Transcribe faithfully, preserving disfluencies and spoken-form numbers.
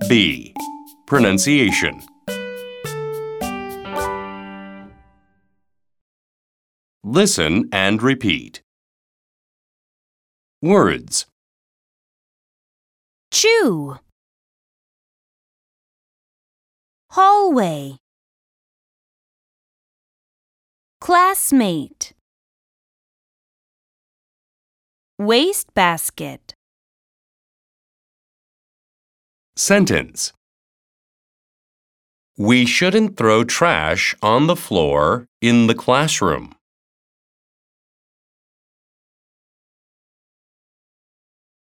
B. Pronunciation. Listen and repeat. Words. Chew. Hallway. Classmate. Wastebasket. Sentence. We shouldn't throw trash on the floor in the classroom.